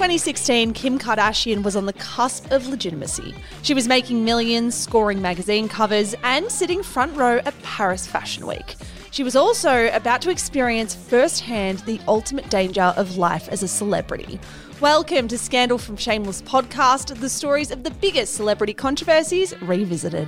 2016, Kim Kardashian was on the cusp of legitimacy. She was making millions, scoring magazine covers, and sitting front row at Paris Fashion Week. She was also about to experience firsthand the ultimate danger of life as a celebrity. Welcome to Scandal from Shameless podcast, the stories of the biggest celebrity controversies revisited.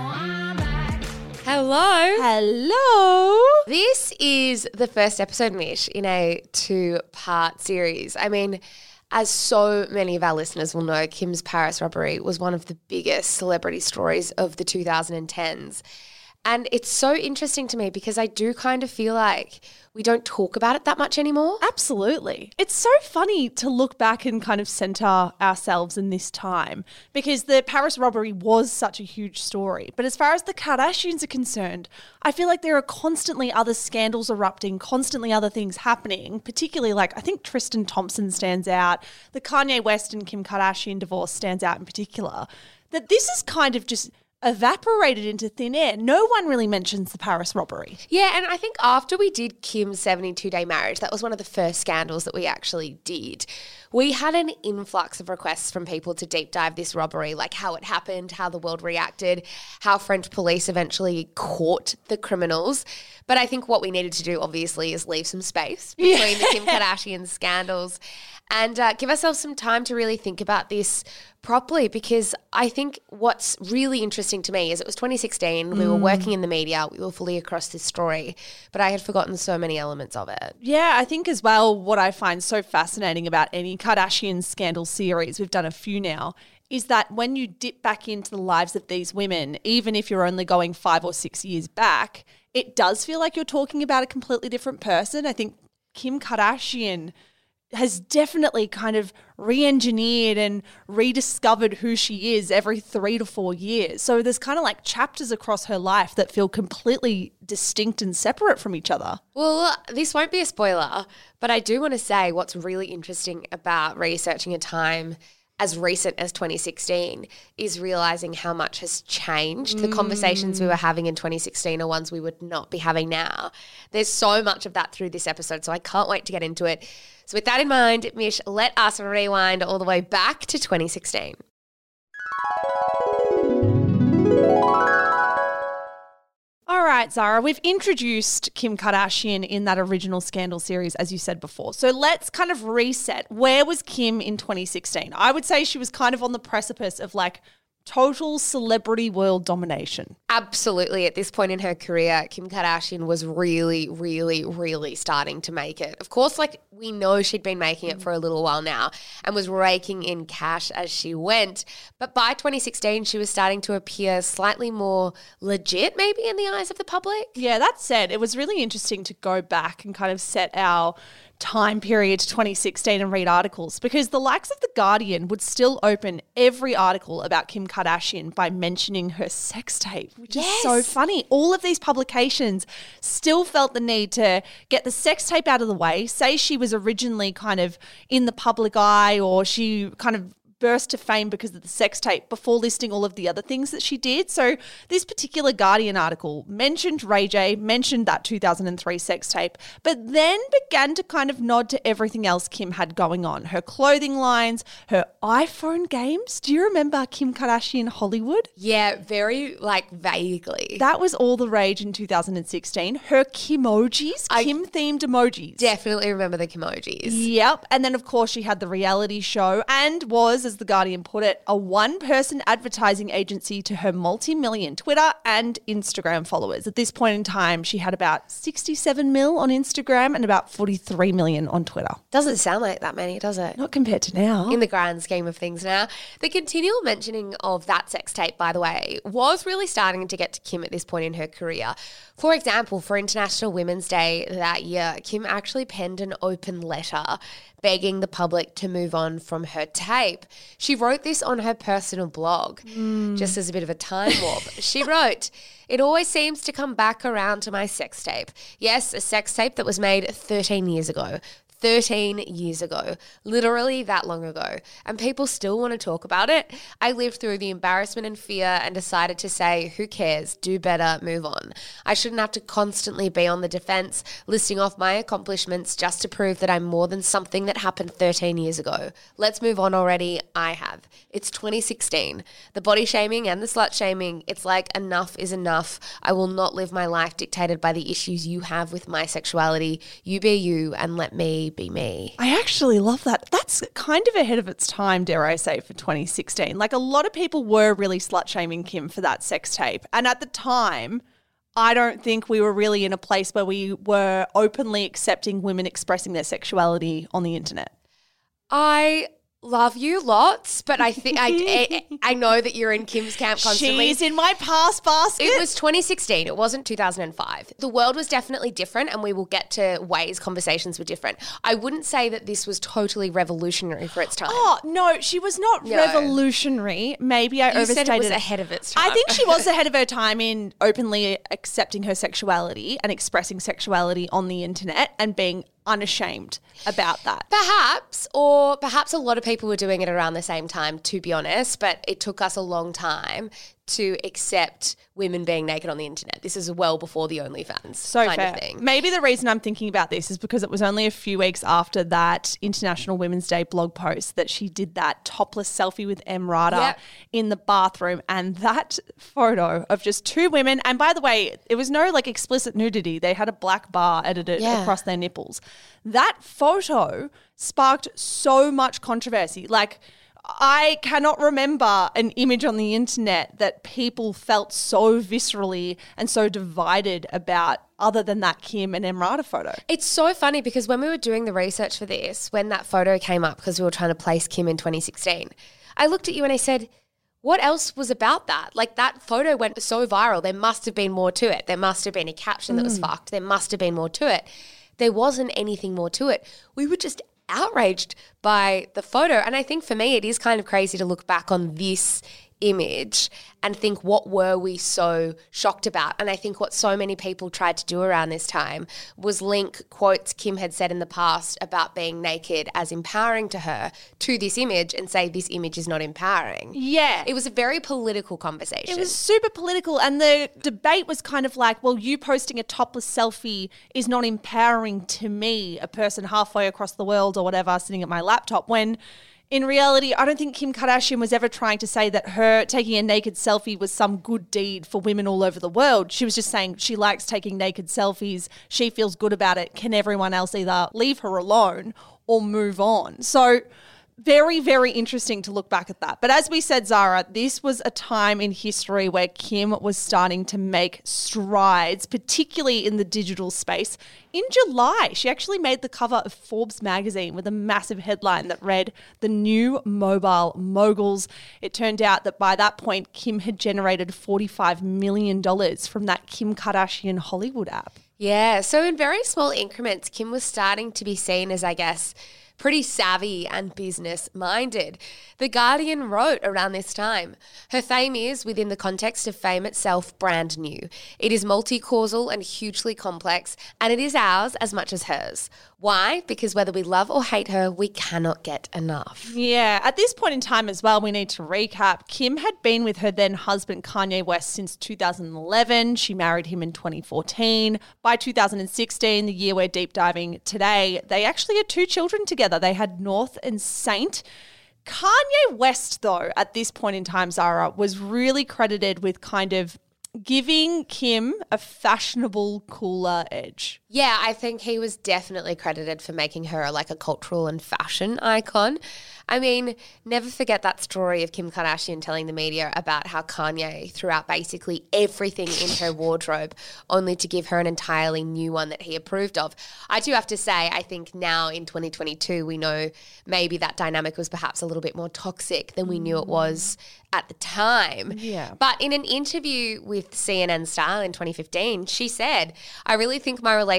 Hello. Hello. This is the first episode, Mish, in a 2-part series. I mean, as so many of our listeners will know, Kim's Paris robbery was one of the biggest celebrity stories of the 2010s. And it's so interesting to me because I do kind of feel like we don't talk about it that much anymore. Absolutely. It's so funny to look back and kind of center ourselves in this time because the Paris robbery was such a huge story. But as far as the Kardashians are concerned, I feel like there are constantly other scandals erupting, constantly other things happening, particularly like I think Tristan Thompson stands out, the Kanye West and Kim Kardashian divorce stands out in particular, that this is kind of just evaporated into thin air. No one really mentions the Paris robbery. Yeah, and I think after we did Kim's 72-day marriage, that was one of the first scandals that we actually did. We had an influx of requests from people to deep dive this robbery, like how it happened, how the world reacted, how French police eventually caught the criminals. But I think what we needed to do, obviously, is leave some space between the Kim Kardashian scandals and give ourselves some time to really think about this properly, because I think what's really interesting to me is it was 2016, we were working in the media, we were fully across this story, but I had forgotten so many elements of it. Yeah, I think as well what I find so fascinating about any Kardashian scandal series, we've done a few now, is that when you dip back into the lives of these women, even if you're only going 5 or 6 years back, it does feel like you're talking about a completely different person. I think Kim Kardashian has definitely kind of re-engineered and rediscovered who she is every 3 to 4 years. So there's kind of like chapters across her life that feel completely distinct and separate from each other. Well, this won't be a spoiler, but I do want to say what's really interesting about researching a time as recent as 2016 is realizing how much has changed. The conversations we were having in 2016 are ones we would not be having now. There's so much of that through this episode, so I can't wait to get into it. So with that in mind, Mish, let us rewind all the way back to 2016. All right, Zara, we've introduced Kim Kardashian in that original Scandal series, as you said before. So let's kind of reset. Where was Kim in 2016? I would say she was kind of on the precipice of like total celebrity world domination. Absolutely. At this point in her career, Kim Kardashian was really, really, really starting to make it. Of course, like we know she'd been making it for a little while now and was raking in cash as she went. But by 2016, she was starting to appear slightly more legit maybe in the eyes of the public. Yeah, that said, it was really interesting to go back and kind of set our time period to 2016 and read articles, because the likes of The Guardian would still open every article about Kim Kardashian by mentioning her sex tape, which is so funny. All of these publications still felt the need to get the sex tape out of the way, say she was originally kind of in the public eye or she kind of burst to fame because of the sex tape before listing all of the other things that she did. So this particular Guardian article mentioned Ray J, mentioned that 2003 sex tape, but then began to kind of nod to everything else Kim had going on. Her clothing lines, her iPhone games. Do you remember Kim Kardashian Hollywood? Yeah, very like vaguely. That was all the rage in 2016. Her Kimojis, Kim-themed emojis. Definitely remember the Kimojis. Yep. And then, of course, she had the reality show and was, as The Guardian put it, a one-person advertising agency to her multi-million Twitter and Instagram followers. At this point in time, she had about 67 mil on Instagram and about 43 million on Twitter. Doesn't sound like that many, does it? Not compared to now. In the grand scheme of things now. The continual mentioning of that sex tape, by the way, was really starting to get to Kim at this point in her career. For example, for International Women's Day that year, Kim actually penned an open letter begging the public to move on from her tape. She wrote this on her personal blog, just as a bit of a time warp. She wrote, "It always seems to come back around to my sex tape. Yes, a sex tape that was made 13 years ago. 13 years ago, literally that long ago, and people still want to talk about it. I lived through the embarrassment and fear and decided to say, who cares, do better, move on. I shouldn't have to constantly be on the defense, listing off my accomplishments just to prove that I'm more than something that happened 13 years ago. Let's move on already. I have. It's 2016. The body shaming and the slut shaming, it's like enough is enough. I will not live my life dictated by the issues you have with my sexuality. You be you and let me be me. I actually love that. That's kind of ahead of its time, dare I say, for 2016. Like, a lot of people were really slut-shaming Kim for that sex tape. And at the time, I don't think we were really in a place where we were openly accepting women expressing their sexuality on the internet. I love you lots, but I think I know that you're in Kim's camp constantly. She's in my pass basket. It was 2016. It wasn't 2005. The world was definitely different, and we will get to ways conversations were different. I wouldn't say that this was totally revolutionary for its time. Oh, no, she was not revolutionary. Maybe I overstated said it was ahead of its time. I think she was ahead of her time in openly accepting her sexuality and expressing sexuality on the internet and being unashamed about that. Perhaps a lot of people were doing it around the same time, to be honest, but it took us a long time to accept women being naked on the internet. This is well before the OnlyFans kind of thing. Maybe the reason I'm thinking about this is because it was only a few weeks after that International Women's Day blog post that she did that topless selfie with Emrata in the bathroom, and that photo of just two women, and by the way, it was no like explicit nudity. They had a black bar edited across their nipples. That photo sparked so much controversy. Like, I cannot remember an image on the internet that people felt so viscerally and so divided about other than that Kim and Emrata photo. It's so funny because when we were doing the research for this, when that photo came up, because we were trying to place Kim in 2016, I looked at you and I said, what else was about that? Like, that photo went so viral. There must have been more to it. There must have been a caption that was fucked. There must have been more to it. There wasn't anything more to it. We were just outraged by the photo. And I think for me, it is kind of crazy to look back on this image and think, what were we so shocked about? And I think what so many people tried to do around this time was link quotes Kim had said in the past about being naked as empowering to her to this image and say this image is not empowering. Yeah. It was a very political conversation. It was super political, and the debate was kind of like, well, you posting a topless selfie is not empowering to me, a person halfway across the world or whatever, sitting at my laptop, when in reality, I don't think Kim Kardashian was ever trying to say that her taking a naked selfie was some good deed for women all over the world. She was just saying she likes taking naked selfies. She feels good about it. Can everyone else either leave her alone or move on? So very, very interesting to look back at that. But as we said, Zara, this was a time in history where Kim was starting to make strides, particularly in the digital space. In July, she actually made the cover of Forbes magazine with a massive headline that read, "The New Mobile Moguls." It turned out that by that point, Kim had generated $45 million from that Kim Kardashian Hollywood app. Yeah, so in very small increments, Kim was starting to be seen as, I guess, pretty savvy and business-minded. The Guardian wrote around this time, her fame is, within the context of fame itself, brand new. It is multi-causal and hugely complex, and it is ours as much as hers. Why? Because whether we love or hate her, we cannot get enough. Yeah, at this point in time as well, we need to recap. Kim had been with her then husband Kanye West since 2011. She married him in 2014. By 2016, the year we're deep diving today, they actually had 2 children together. They had North and Saint. Kanye West, though, at this point in time, Zara, was really credited with kind of giving Kim a fashionable, cooler edge. Yeah, I think he was definitely credited for making her like a cultural and fashion icon. I mean, never forget that story of Kim Kardashian telling the media about how Kanye threw out basically everything in her wardrobe only to give her an entirely new one that he approved of. I do have to say, I think now in 2022, we know maybe that dynamic was perhaps a little bit more toxic than we knew it was at the time. Yeah. But in an interview with CNN Style in 2015, she said, "I really think my relationship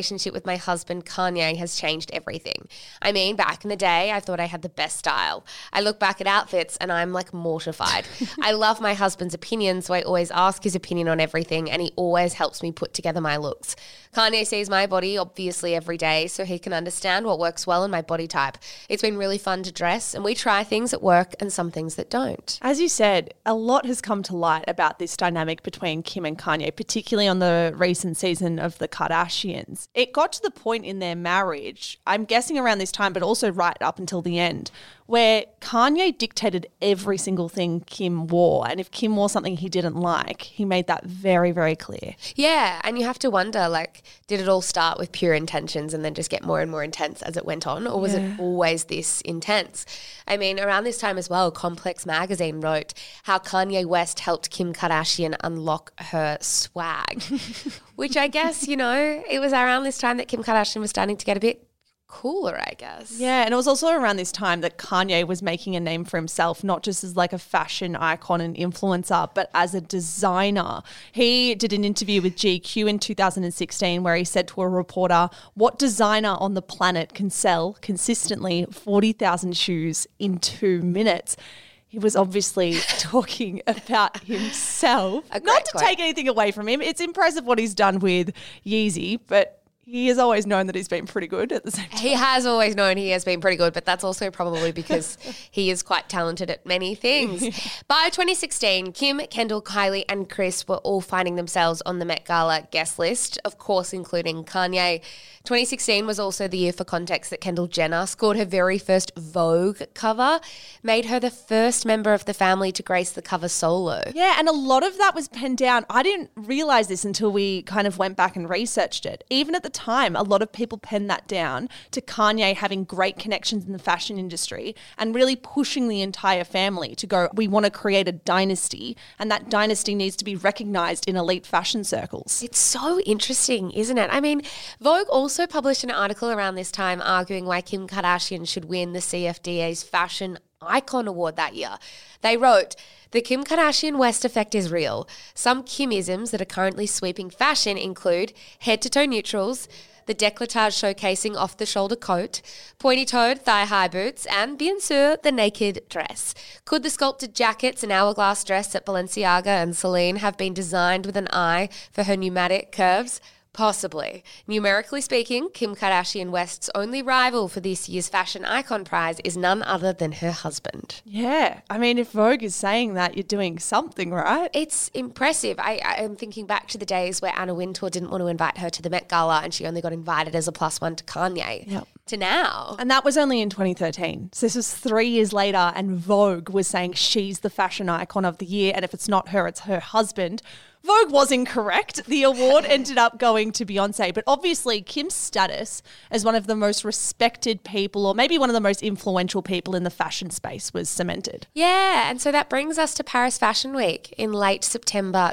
relationship with my husband Kanye has changed everything. I mean, back in the day, I thought I had the best style. I look back at outfits and I'm like mortified. I love my husband's opinion, so I always ask his opinion on everything, and he always helps me put together my looks. Kanye sees my body obviously every day, so he can understand what works well in my body type. It's been really fun to dress, and we try things that work and some things that don't. As you said, a lot has come to light about this dynamic between Kim and Kanye, particularly on the recent season of The Kardashians. It got to the point in their marriage, I'm guessing around this time, but also right up until the end, where Kanye dictated every single thing Kim wore. And if Kim wore something he didn't like, he made that very, very clear. Yeah, and you have to wonder, like, did it all start with pure intentions and then just get more and more intense as it went on? Or was it always this intense? I mean, around this time as well, Complex Magazine wrote how Kanye West helped Kim Kardashian unlock her swag, which I guess, you know, it was around this time that Kim Kardashian was starting to get a bit cooler, I guess. Yeah, and it was also around this time that Kanye was making a name for himself, not just as like a fashion icon and influencer, but as a designer. He did an interview with GQ in 2016 where he said to a reporter, "What designer on the planet can sell consistently 40,000 shoes in 2 minutes?" He was obviously talking about himself. Not to take anything away from him. It's impressive what he's done with Yeezy, but he has always known that he's been pretty good at the same time. He has always known he has been pretty good, but that's also probably because he is quite talented at many things. By 2016, Kim, Kendall, Kylie and Kris were all finding themselves on the Met Gala guest list, of course including Kanye. 2016 was also the year, for context, that Kendall Jenner scored her very first Vogue cover, made her the first member of the family to grace the cover solo. Yeah, and a lot of that was penned down. I didn't realize this until we kind of went back and researched it. Even at the time, a lot of people penned that down to Kanye having great connections in the fashion industry and really pushing the entire family to go, we want to create a dynasty, and that dynasty needs to be recognized in elite fashion circles. It's so interesting, isn't it? I mean, Vogue also published an article around this time arguing why Kim Kardashian should win the CFDA's Fashion Icon Award that year. They wrote, "The Kim Kardashian West effect is real. Some Kimisms that are currently sweeping fashion include head-to-toe neutrals, the décolletage showcasing off-the-shoulder coat, pointy-toed thigh-high boots, and bien sûr, the naked dress. Could the sculpted jackets and hourglass dress at Balenciaga and Celine have been designed with an eye for her pneumatic curves? Possibly. Numerically speaking, Kim Kardashian West's only rival for this year's Fashion Icon Prize is none other than her husband." Yeah, I mean, if Vogue is saying that, you're doing something, right? It's impressive. I am thinking back to the days where Anna Wintour didn't want to invite her to the Met Gala and she only got invited as a +1 to Kanye. Yep. To now. And that was only in 2013. So this was 3 years later, and Vogue was saying she's the fashion icon of the year, and if it's not her, it's her husband. Vogue was incorrect. The award ended up going to Beyonce, but obviously Kim's status as one of the most respected people, or maybe one of the most influential people in the fashion space, was cemented. Yeah, and so that brings us to Paris Fashion Week in late September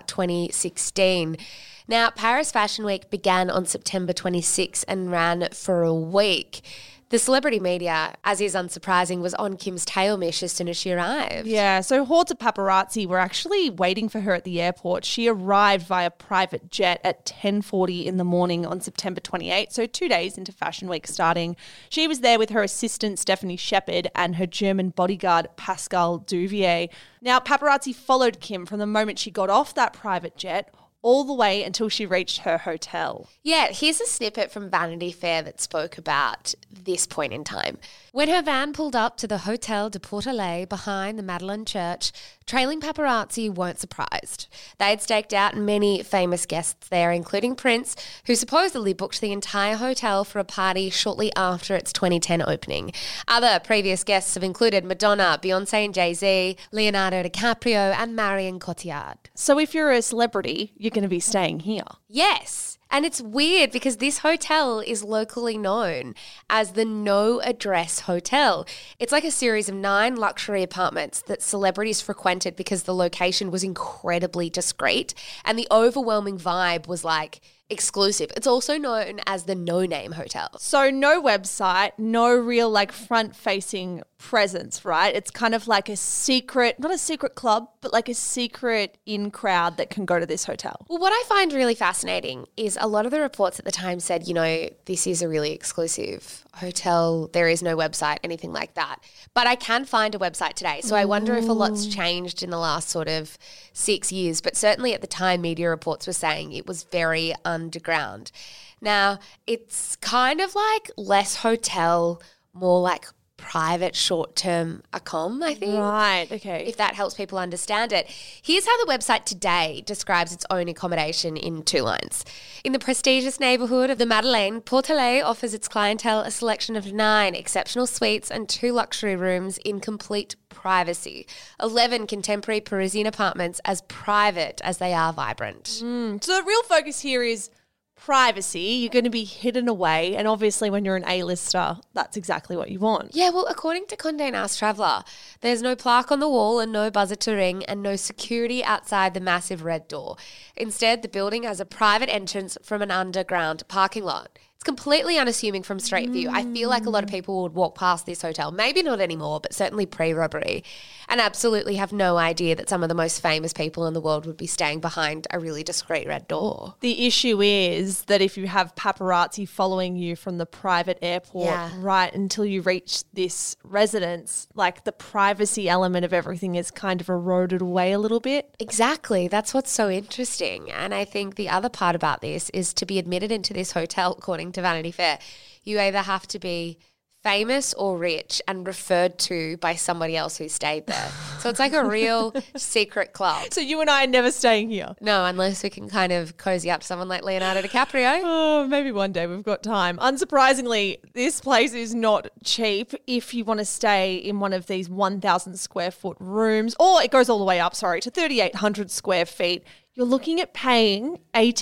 2016. Now, Paris Fashion Week began on September 26 and ran for a week. The celebrity media, as is unsurprising, was on Kim's tail mish as soon as she arrived. Yeah, so hordes of paparazzi were actually waiting for her at the airport. She arrived via private jet at 10:40 in the morning on September 28, so 2 days into Fashion Week starting. She was there with her assistant Stephanie Shepard and her German bodyguard Pascal Duvier. Now, paparazzi followed Kim from the moment she got off that private jet all the way until she reached her hotel. Yeah, here's a snippet from Vanity Fair that spoke about this point in time. When her van pulled up to the Hotel de Portelet behind the Madeleine Church, trailing paparazzi weren't surprised. They had staked out many famous guests there, including Prince, who supposedly booked the entire hotel for a party shortly after its 2010 opening. Other previous guests have included Madonna, Beyonce and Jay-Z, Leonardo DiCaprio and Marion Cotillard. So if you're a celebrity, you're going to be staying here. Yes. And it's weird because this hotel is locally known as the No Address Hotel. It's like a series of 9 luxury apartments that celebrities frequented because the location was incredibly discreet and the overwhelming vibe was like exclusive. It's also known as the No Name Hotel. So no website, no real like front-facing presence, right? It's kind of like a secret, not a secret club, but like a secret in crowd that can go to this hotel. Well, what I find really fascinating is a lot of the reports at the time said, this is a really exclusive hotel. There is no website, anything like that. But I can find a website today. So I wonder if a lot's changed in the last sort of 6 years. But certainly at the time, media reports were saying it was very underground. Now, it's kind of like less hotel, more like private short-term accom, I think. Right, okay. If that helps people understand it. Here's how the website today describes its own accommodation in 2 lines. In the prestigious neighbourhood of the Madeleine, Portelet offers its clientele a selection of 9 exceptional suites and 2 luxury rooms in complete privacy. 11 contemporary Parisian apartments as private as they are vibrant. So the real focus here is privacy. You're going to be hidden away, and obviously when you're an A-lister, that's exactly what you want. Yeah, well, according to Condé Nast Traveller, there's no plaque on the wall and no buzzer to ring and no security outside the massive red door. Instead, the building has a private entrance from an underground parking lot. It's completely unassuming from street view. I feel like a lot of people would walk past this hotel, maybe not anymore, but certainly pre-robbery, and absolutely have no idea that some of the most famous people in the world would be staying behind a really discreet red door. The issue is that if you have paparazzi following you from the private airport right until you reach this residence, like the privacy element of everything is kind of eroded away a little bit. Exactly. That's what's so interesting. And I think the other part about this is to be admitted into this hotel, according to Vanity Fair, you either have to be famous or rich and referred to by somebody else who stayed there. So it's like a real secret club. So you and I are never staying here. No, unless we can kind of cozy up to someone like Leonardo DiCaprio. Oh, maybe one day we've got time. Unsurprisingly, this place is not cheap if you want to stay in one of these 1,000 square foot rooms, or it goes all the way up, to 3,800 square feet. You're looking at paying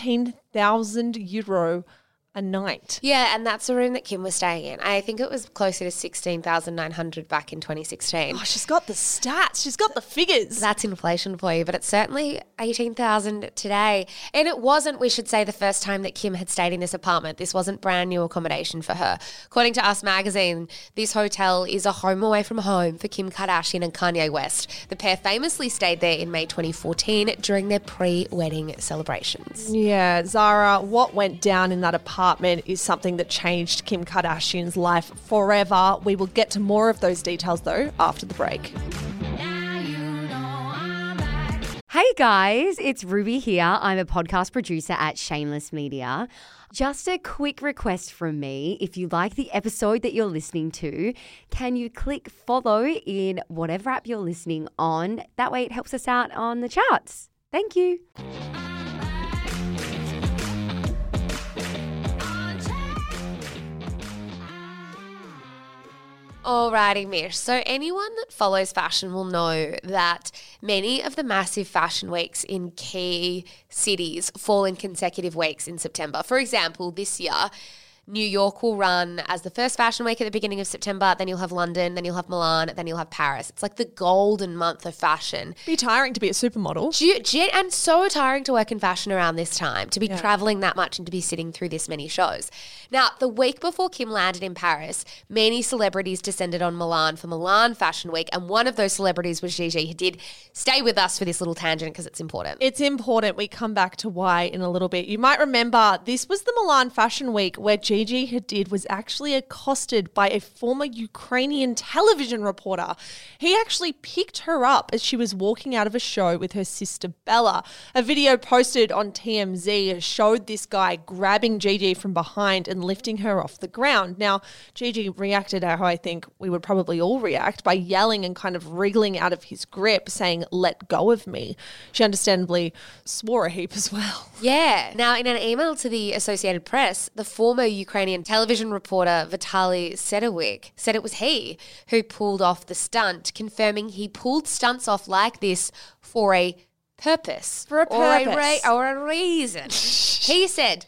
18,000 euro a night. Yeah, and that's the room that Kim was staying in. I think it was closer to 16,900 back in 2016. Oh, she's got the stats. She's got the figures. That's inflation for you, but it's certainly 18,000 today. And it wasn't, we should say, the first time that Kim had stayed in this apartment. This wasn't brand new accommodation for her. According to Us Magazine, this hotel is a home away from home for Kim Kardashian and Kanye West. The pair famously stayed there in May 2014 during their pre-wedding celebrations. Yeah, Zara, what went down in that apartment is something that changed Kim Kardashian's life forever. We will get to more of those details, though, after the break. Hey guys, it's Ruby here. I'm a podcast producer at Shameless Media. Just a quick request from me. If you like the episode that you're listening to, can you click follow in whatever app you're listening on? That way it helps us out on the charts. Thank you. Alrighty, Mish. So anyone that follows fashion will know that many of the massive fashion weeks in key cities fall in consecutive weeks in September. For example, this year, New York will run as the first fashion week at the beginning of September, then you'll have London, then you'll have Milan, then you'll have Paris. It's like the golden month of fashion. Be tiring to be a supermodel. And so tiring to work in fashion around this time, to be traveling that much and to be sitting through this many shows. Now, the week before Kim landed in Paris, many celebrities descended on Milan for Milan Fashion Week, and one of those celebrities was Gigi Hadid. Stay with us for this little tangent because it's important. It's important. We come back to why in a little bit. You might remember this was the Milan Fashion Week where Gigi Hadid was actually accosted by a former Ukrainian television reporter. He actually picked her up as she was walking out of a show with her sister Bella. A video posted on TMZ showed this guy grabbing Gigi from behind and lifting her off the ground. Now, Gigi reacted how I think we would probably all react, by yelling and kind of wriggling out of his grip, saying, "Let go of me." She understandably swore a heap as well. Yeah. Now, in an email to the Associated Press, the former Ukrainian television reporter Vitaly Sedgwick said it was he who pulled off the stunt, confirming he pulled stunts off like this for a purpose. For a purpose. Or a reason. He said,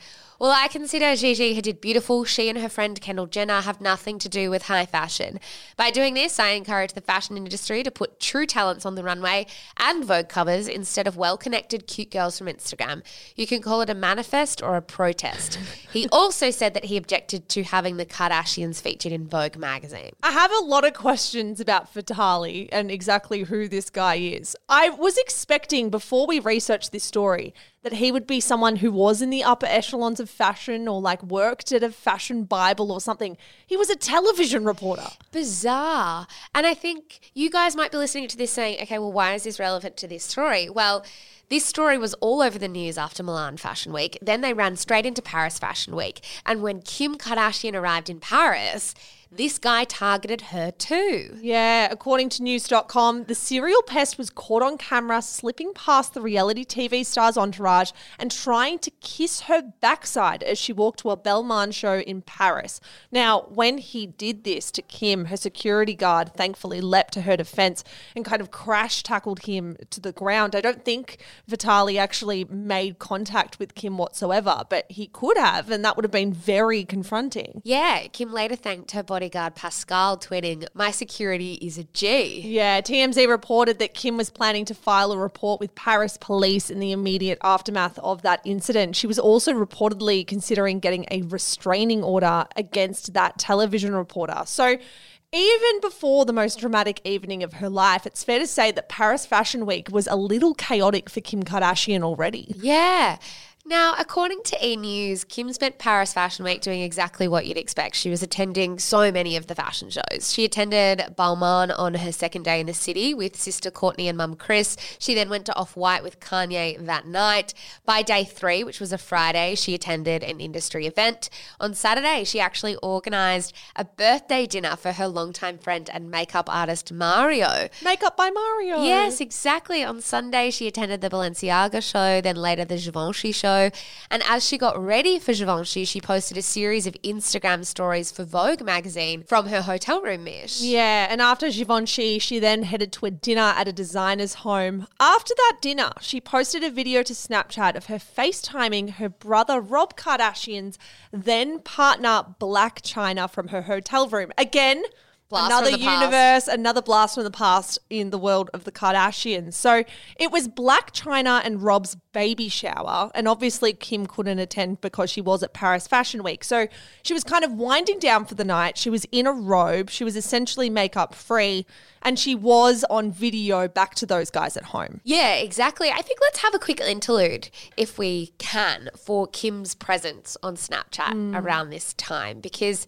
Well, I consider Gigi Hadid beautiful. She and her friend Kendall Jenner have nothing to do with high fashion. By doing this, I encourage the fashion industry to put true talents on the runway and Vogue covers instead of well-connected cute girls from Instagram. You can call it a manifest or a protest. He also said that he objected to having the Kardashians featured in Vogue magazine. I have a lot of questions about Vitali and exactly who this guy is. I was expecting before we researched this story that he would be someone who was in the upper echelons of fashion or like worked at a fashion Bible or something. He was a television reporter. Bizarre. And I think you guys might be listening to this saying, okay, well, why is this relevant to this story? Well, this story was all over the news after Milan Fashion Week. Then they ran straight into Paris Fashion Week. And when Kim Kardashian arrived in Paris, this guy targeted her too. Yeah, according to news.com, the serial pest was caught on camera slipping past the reality TV star's entourage and trying to kiss her backside as she walked to a Belmond show in Paris. Now, when he did this to Kim, her security guard thankfully leapt to her defense and kind of crash tackled him to the ground. I don't think Vitali actually made contact with Kim whatsoever, but he could have, and that would have been very confronting. Yeah, Kim later thanked her bodyguard Pascal, tweeting, "My security is a G." Yeah, TMZ reported that Kim was planning to file a report with Paris police in the immediate aftermath of that incident. She was also reportedly considering getting a restraining order against that television reporter. So even before the most dramatic evening of her life, it's fair to say that Paris Fashion Week was a little chaotic for Kim Kardashian already. Yeah. Now, according to E! News, Kim spent Paris Fashion Week doing exactly what you'd expect. She was attending so many of the fashion shows. She attended Balmain on her second day in the city with sister Courtney and mum Chris. She then went to Off-White with Kanye that night. By day 3, which was a Friday, she attended an industry event. On Saturday, she actually organised a birthday dinner for her longtime friend and makeup artist Mario. Makeup by Mario. Yes, exactly. On Sunday, she attended the Balenciaga show, then later the Givenchy show. And as she got ready for Givenchy, she posted a series of Instagram stories for Vogue magazine from her hotel room, Mish. Yeah, and after Givenchy, she then headed to a dinner at a designer's home. After that dinner, she posted a video to Snapchat of her FaceTiming her brother Rob Kardashian's then partner Blac Chyna from her hotel room. Again, another universe, another blast from the past in the world of the Kardashians. So it was Blac Chyna and Rob's baby shower. And obviously Kim couldn't attend because she was at Paris Fashion Week. So she was kind of winding down for the night. She was in a robe. She was essentially makeup free. And she was on video back to those guys at home. Yeah, exactly. I think let's have a quick interlude, if we can, for Kim's presence on Snapchat around this time. Because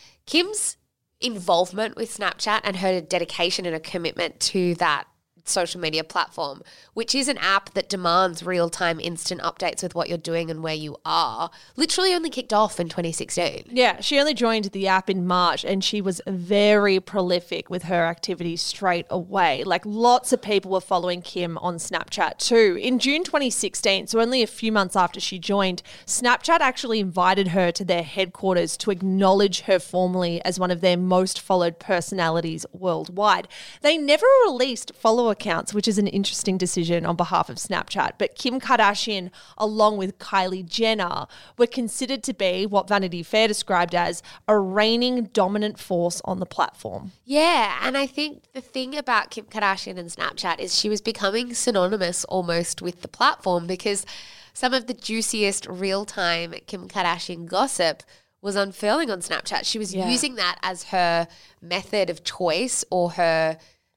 Kim's involvement with Snapchat and her dedication and a commitment to that social media platform, which is an app that demands real-time instant updates with what you're doing and where you are, literally only kicked off in 2016. Yeah, she only joined the app in March and she was very prolific with her activities straight away. Like lots of people were following Kim on Snapchat too. In June 2016, so only a few months after she joined, Snapchat actually invited her to their headquarters to acknowledge her formally as one of their most followed personalities worldwide. They never released follow accounts, which is an interesting decision on behalf of Snapchat. But Kim Kardashian, along with Kylie Jenner, were considered to be what Vanity Fair described as a reigning dominant force on the platform. Yeah, and I think the thing about Kim Kardashian and Snapchat is she was becoming synonymous almost with the platform, because some of the juiciest real-time Kim Kardashian gossip was unfurling on Snapchat. She was using that as her method of choice or her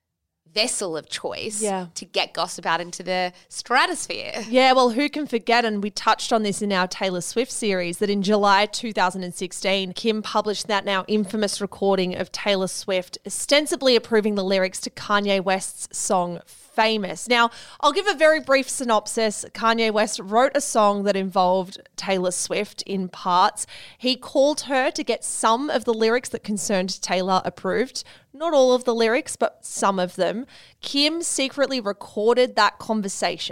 vessel of choice to get gossip out into the stratosphere. Yeah, well, who can forget, and we touched on this in our Taylor Swift series, that in July 2016, Kim published that now infamous recording of Taylor Swift ostensibly approving the lyrics to Kanye West's song Famous. Now, I'll give a very brief synopsis. Kanye West wrote a song that involved Taylor Swift in parts. He called her to get some of the lyrics that concerned Taylor approved. Not all of the lyrics, but some of them. Kim secretly recorded that conversation.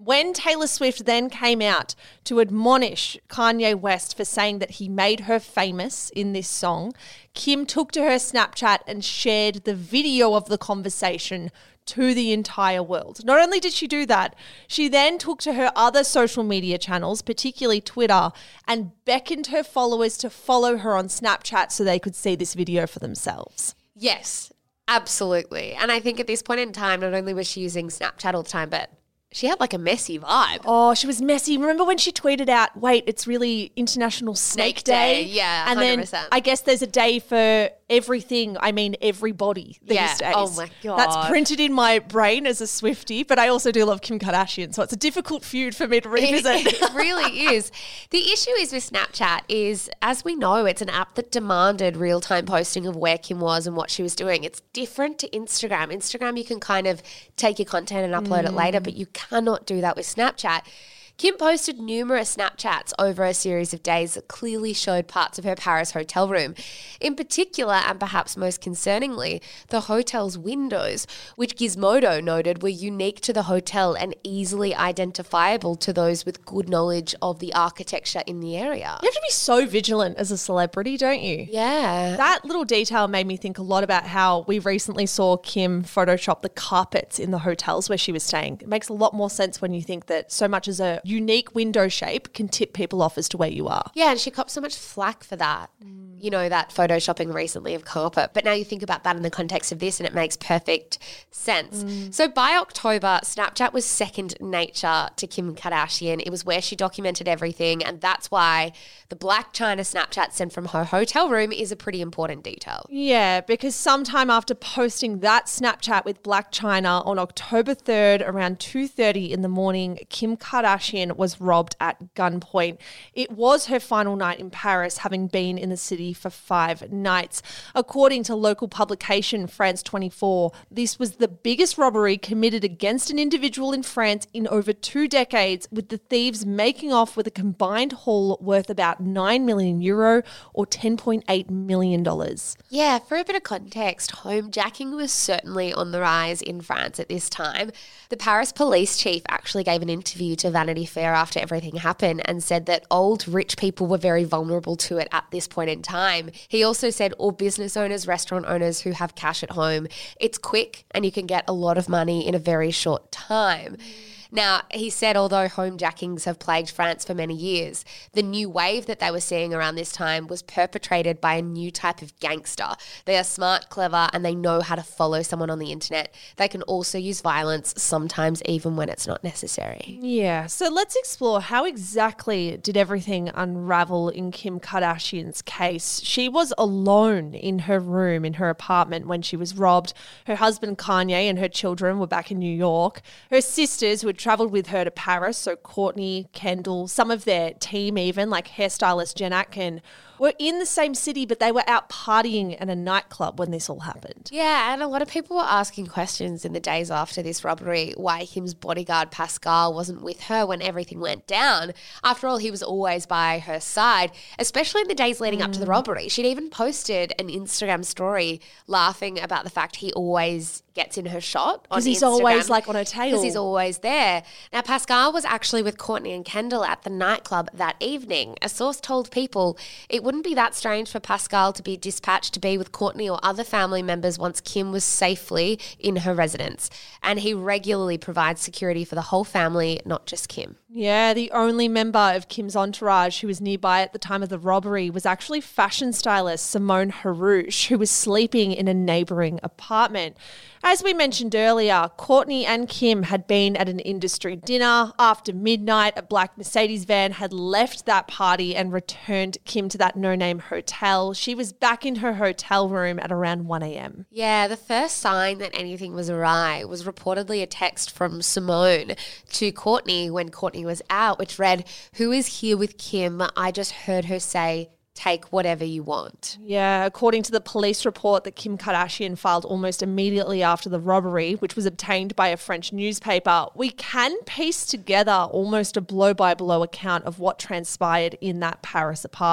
When Taylor Swift then came out to admonish Kanye West for saying that he made her famous in this song, Kim took to her Snapchat and shared the video of the conversation to the entire world. Not only did she do that, she then took to her other social media channels, particularly Twitter, and beckoned her followers to follow her on Snapchat so they could see this video for themselves. Yes, absolutely. And I think at this point in time, not only was she using Snapchat all the time, but she had like a messy vibe. Oh, she was messy. Remember when she tweeted out, wait, it's really International Snake Day? Yeah, 100%. And then I guess there's a day for everything. I mean, everybody these days. Oh my God. That's printed in my brain as a Swiftie, but I also do love Kim Kardashian. So it's a difficult feud for me to revisit. It really is. The issue is with Snapchat is, as we know, it's an app that demanded real-time posting of where Kim was and what she was doing. It's different to Instagram. Instagram, you can kind of take your content and upload it later, but you cannot do that with Snapchat. Kim posted numerous Snapchats over a series of days that clearly showed parts of her Paris hotel room. In particular, and perhaps most concerningly, the hotel's windows, which Gizmodo noted were unique to the hotel and easily identifiable to those with good knowledge of the architecture in the area. You have to be so vigilant as a celebrity, don't you? Yeah. That little detail made me think a lot about how we recently saw Kim Photoshop the carpets in the hotels where she was staying. It makes a lot more sense when you think that so much as a unique window shape can tip people off as to where you are. Yeah, and she copped so much flack for that. You know, that photoshopping recently of carpet. But now you think about that in the context of this and it makes perfect sense. So by October, Snapchat was second nature to Kim Kardashian. It was where she documented everything, and that's why the Black China Snapchat sent from her hotel room is a pretty important detail. Yeah, because sometime after posting that Snapchat with Blac Chyna on October 3rd around 2:30 in the morning, Kim Kardashian was robbed at gunpoint. It was her final night in Paris, having been in the city for 5 nights. According to local publication France 24, this was the biggest robbery committed against an individual in France in over 2 decades, with the thieves making off with a combined haul worth about €9 million or $10.8 million. Yeah, for a bit of context, homejacking was certainly on the rise in France at this time. The Paris police chief actually gave an interview to Vanity Fair after everything happened and said that old rich people were very vulnerable to it at this point in time. He also said all business owners, restaurant owners who have cash at home, it's quick and you can get a lot of money in a very short time. Now, he said although homejackings have plagued France for many years, the new wave that they were seeing around this time was perpetrated by a new type of gangster. They are smart, clever, and they know how to follow someone on the internet. They can also use violence, sometimes even when it's not necessary. Yeah, so let's explore how exactly did everything unravel in Kim Kardashian's case. She was alone in her room in her apartment when she was robbed. Her husband Kanye and her children were back in New York. Her sisters, who had travelled with her to Paris, so Courtney, Kendall, some of their team even, like hairstylist Jen Atkin, were in the same city, but they were out partying at a nightclub when this all happened. Yeah, and a lot of people were asking questions in the days after this robbery why Kim's bodyguard Pascal wasn't with her when everything went down. After all, he was always by her side, especially in the days leading up to the robbery. She'd even posted an Instagram story laughing about the fact he always gets in her shot on Instagram. Because he's always like on her tail. Because he's always there. Now, Pascal was actually with Courtney and Kendall at the nightclub that evening. A source told People it wouldn't be that strange for Pascal to be dispatched to be with Courtney or other family members once Kim was safely in her residence. And he regularly provides security for the whole family, not just Kim. Yeah, the only member of Kim's entourage who was nearby at the time of the robbery was actually fashion stylist Simone Harouche, who was sleeping in a neighbouring apartment. As we mentioned earlier, Courtney and Kim had been at an industry dinner. After midnight, a black Mercedes van had left that party and returned Kim to that no-name hotel. She was back in her hotel room at around 1 a.m. Yeah, the first sign that anything was awry was reportedly a text from Simone to Courtney when Courtney was out, which read, "Who is here with Kim? I just heard her say, take whatever you want." Yeah, according to the police report that Kim Kardashian filed almost immediately after the robbery, which was obtained by a French newspaper, we can piece together almost a blow-by-blow account of what transpired in that Paris apartment.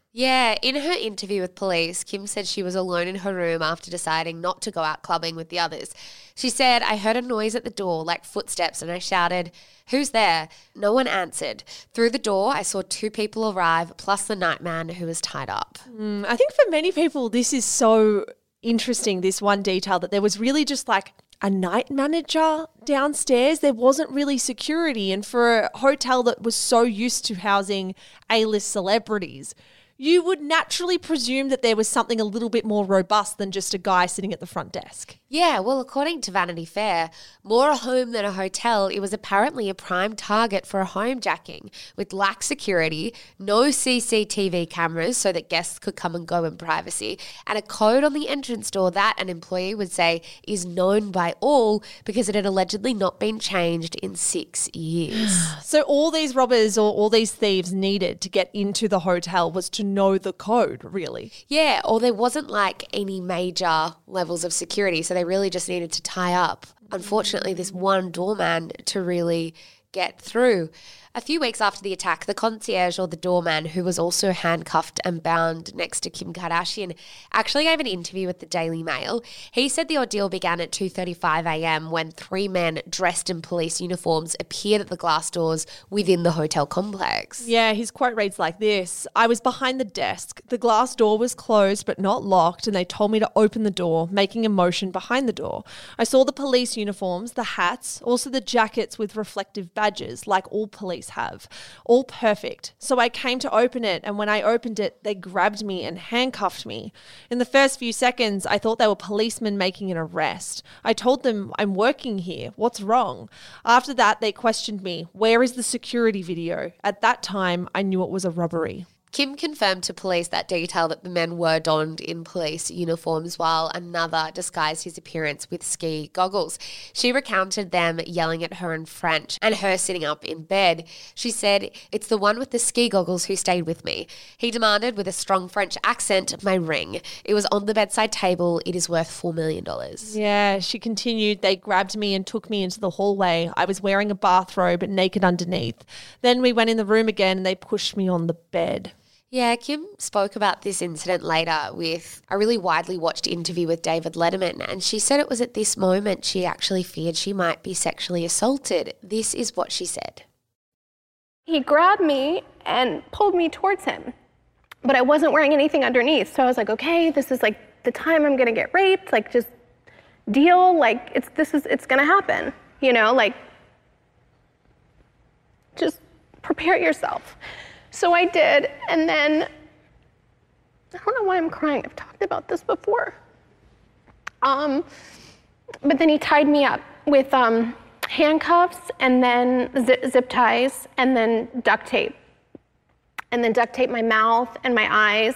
Yeah, in her interview with police, Kim said she was alone in her room after deciding not to go out clubbing with the others. She said, I heard a noise at the door, like footsteps, and I shouted, "Who's there?" No one answered. Through the door, I saw 2 people arrive, plus the nightman who was tied up. I think for many people, this is so interesting, this one detail, that there was really just like a night manager downstairs. There wasn't really security. And for a hotel that was so used to housing A-list celebrities, you would naturally presume that there was something a little bit more robust than just a guy sitting at the front desk. Yeah, well, according to Vanity Fair, more a home than a hotel, it was apparently a prime target for a homejacking with lax security, no CCTV cameras so that guests could come and go in privacy, and a code on the entrance door that an employee would say is known by all because it had allegedly not been changed in 6 years. So all these robbers or all these thieves needed to get into the hotel was to know the code, really. Yeah, or there wasn't like any major levels of security, so they really just needed to tie up, unfortunately, this one doorman to really get through. A few weeks after the attack, the concierge, or the doorman, who was also handcuffed and bound next to Kim Kardashian, actually gave an interview with the Daily Mail. He said the ordeal began at 2:35 a.m. when 3 men dressed in police uniforms appeared at the glass doors within the hotel complex. Yeah, his quote reads like this: I was behind the desk. The glass door was closed but not locked, and they told me to open the door, making a motion behind the door. I saw the police uniforms, the hats, also the jackets with reflective badges, like all police have, all perfect. So I came to open it, and when I opened it, they grabbed me and handcuffed me. In the first few seconds, I thought they were policemen making an arrest. I told them, I'm working here. What's wrong? After that, they questioned me, where is the security video? At that time, I knew it was a robbery. Kim confirmed to police that detail that the men were donned in police uniforms while another disguised his appearance with ski goggles. She recounted them yelling at her in French and her sitting up in bed. She said, it's the one with the ski goggles who stayed with me. He demanded with a strong French accent my ring. It was on the bedside table. It is worth $4 million. Yeah, she continued, they grabbed me and took me into the hallway. I was wearing a bathrobe naked underneath. Then we went in the room again and they pushed me on the bed. Yeah, Kim spoke about this incident later with a really widely watched interview with David Letterman, and she said it was at this moment she actually feared she might be sexually assaulted. This is what she said. He grabbed me and pulled me towards him, but I wasn't wearing anything underneath. So I was like, okay, this is like the time I'm gonna get raped, like just deal, like it's gonna happen, you know, like just prepare yourself. So I did, and then, I don't know why I'm crying, I've talked about this before. But then he tied me up with handcuffs and then zip ties and then duct tape. And then duct tape my mouth and my eyes.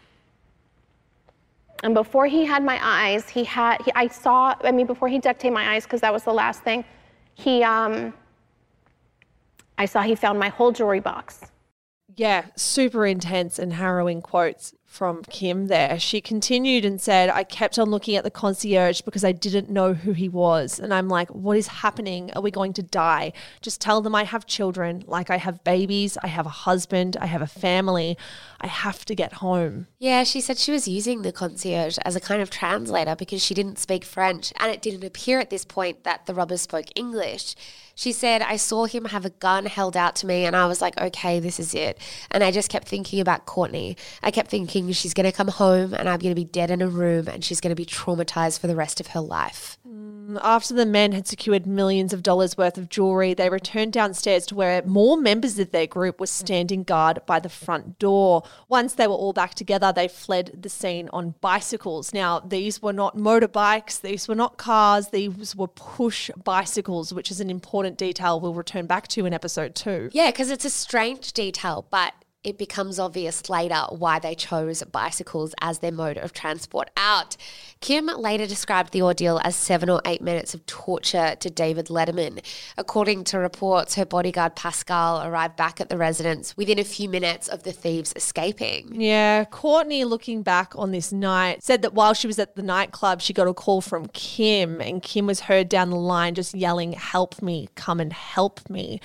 And before he had my eyes, before he duct taped my eyes, because that was the last thing, I saw he found my whole jewelry box. Yeah, super intense and harrowing quotes from Kim there. She continued and said, I kept on looking at the concierge because I didn't know who he was. And I'm like, what is happening? Are we going to die? Just tell them I have children, like I have babies, I have a husband, I have a family. I have to get home. Yeah, she said she was using the concierge as a kind of translator because she didn't speak French, and it didn't appear at this point that the robbers spoke English. She said, I saw him have a gun held out to me and I was like, okay, this is it. And I just kept thinking about Courtney. I kept thinking she's going to come home and I'm going to be dead in a room and she's going to be traumatized for the rest of her life. After the men had secured millions of dollars worth of jewelry, they returned downstairs to where more members of their group were standing guard by the front door. Once they were all back together, they fled the scene on bicycles. Now, these were not motorbikes, these were not cars, these were push bicycles, which is an important detail we'll return back to in episode 2. Yeah, because it's a strange detail, but it becomes obvious later why they chose bicycles as their mode of transport out. Kim later described the ordeal as 7 or 8 minutes of torture to David Letterman. According to reports, her bodyguard Pascal arrived back at the residence within a few minutes of the thieves escaping. Yeah, Courtney, looking back on this night, said that while she was at the nightclub, she got a call from Kim, and Kim was heard down the line just yelling, help me, come and help me.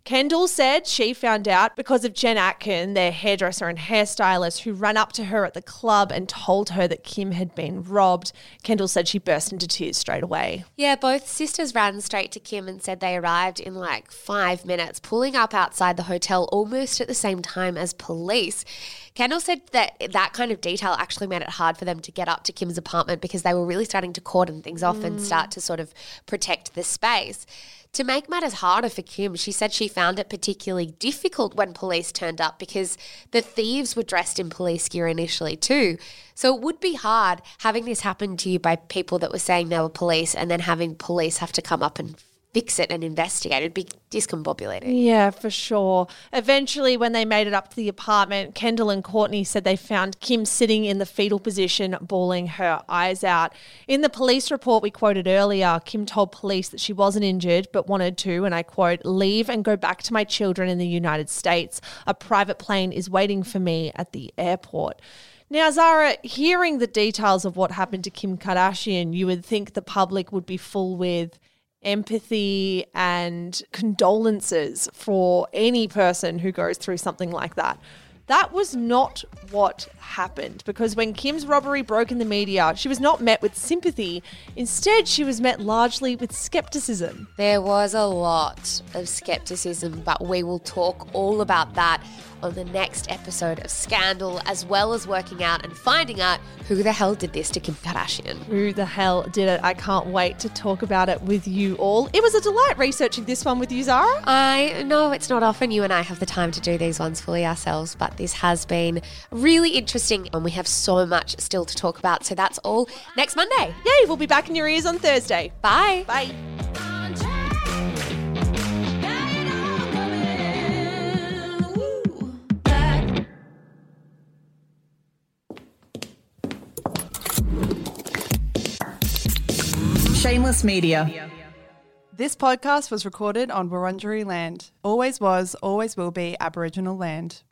Kendall said she found out because of Jen Atkin, their hairdresser and hairstylist, who ran up to her at the club and told her that Kim had been robbed. Kendall said she burst into tears straight away. Yeah, both sisters ran straight to Kim and said they arrived in like 5 minutes, pulling up outside the hotel almost at the same time as police. Kendall said that kind of detail actually made it hard for them to get up to Kim's apartment because they were really starting to cordon things off and start to sort of protect the space. To make matters harder for Kim, she said she found it particularly difficult when police turned up because the thieves were dressed in police gear initially too. So it would be hard having this happen to you by people that were saying they were police and then having police have to come up and fix it and investigate. It'd be discombobulating. Yeah, for sure. Eventually, when they made it up to the apartment, Kendall and Courtney said they found Kim sitting in the fetal position, bawling her eyes out. In the police report we quoted earlier, Kim told police that she wasn't injured but wanted to, and I quote, leave and go back to my children in the United States. A private plane is waiting for me at the airport. Now, Zara, hearing the details of what happened to Kim Kardashian, you would think the public would be full with empathy and condolences for any person who goes through something like that. That was not what happened, because when Kim's robbery broke in the media, she was not met with sympathy. Instead, she was met largely with skepticism. There was a lot of skepticism, but we will talk all about that on the next episode of Scandal, as well as working out and finding out who the hell did this to Kim Kardashian. Who the hell did it? I can't wait to talk about it with you all. It was a delight researching this one with you, Zara. I know it's not often you and I have the time to do these ones fully ourselves, but this has been really interesting and we have so much still to talk about. So that's all next Monday. Yay, we'll be back in your ears on Thursday. Bye. Bye. Shameless Media. This podcast was recorded on Wurundjeri land. Always was, always will be Aboriginal land.